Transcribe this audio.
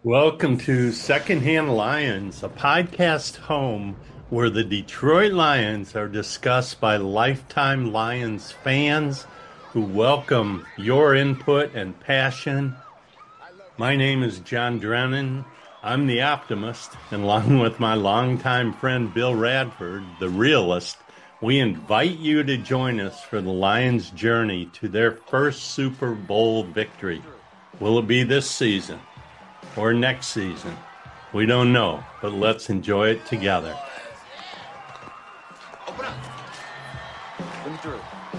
Welcome to Secondhand Lions, a podcast home where the Detroit Lions are discussed by lifetime Lions fans who welcome your input and passion. My name is John Drennan. I'm the optimist, and along with my longtime friend Bill Radford, the realist, we invite you to join us for the Lions' journey to their first Super Bowl victory. Will it be this season? Or next season? We don't know, but let's enjoy it together. Open up. Come through.